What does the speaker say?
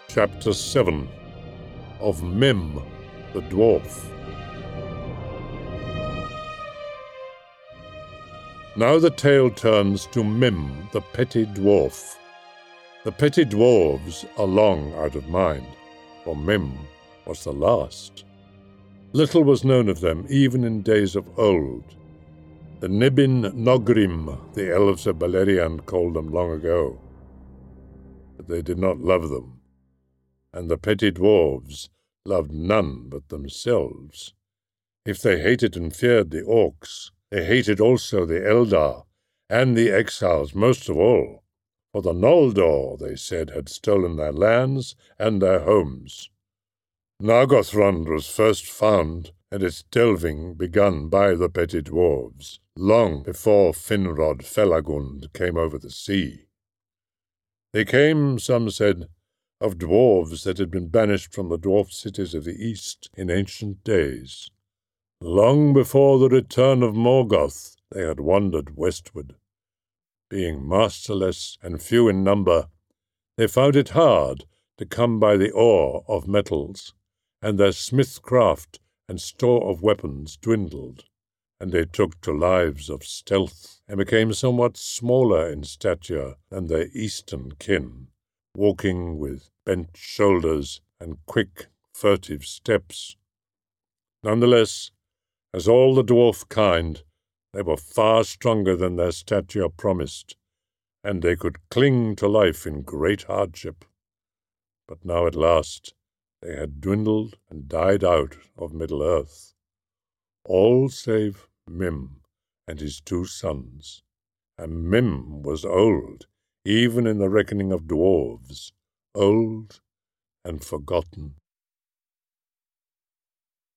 Chapter 7 of Mim, the Dwarf. Now the tale turns to Mim, the petty dwarf. The petty dwarves are long out of mind, for Mim was the last. Little was known of them even in days of old. The Nibin Nogrim, the elves of Beleriand, called them long ago. But they did not love them. And the petty dwarves loved none but themselves. If they hated and feared the orcs, they hated also the Eldar, and the exiles most of all, for the Noldor, they said, had stolen their lands and their homes. Nargothrond was first found, and its delving begun by the petty dwarves, long before Finrod Felagund came over the sea. They came, some said, of dwarves that had been banished from the dwarf cities of the east in ancient days. Long before the return of Morgoth, they had wandered westward. Being masterless and few in number, they found it hard to come by the ore of metals, and their smithcraft and store of weapons dwindled, and they took to lives of stealth, and became somewhat smaller in stature than their eastern kin, walking with bent shoulders and quick, furtive steps. Nonetheless, as all the dwarf kind, they were far stronger than their stature promised, and they could cling to life in great hardship. But now at last they had dwindled and died out of Middle-earth, all save Mim and his 2 sons. And Mim was old, even in the reckoning of dwarves, old and forgotten.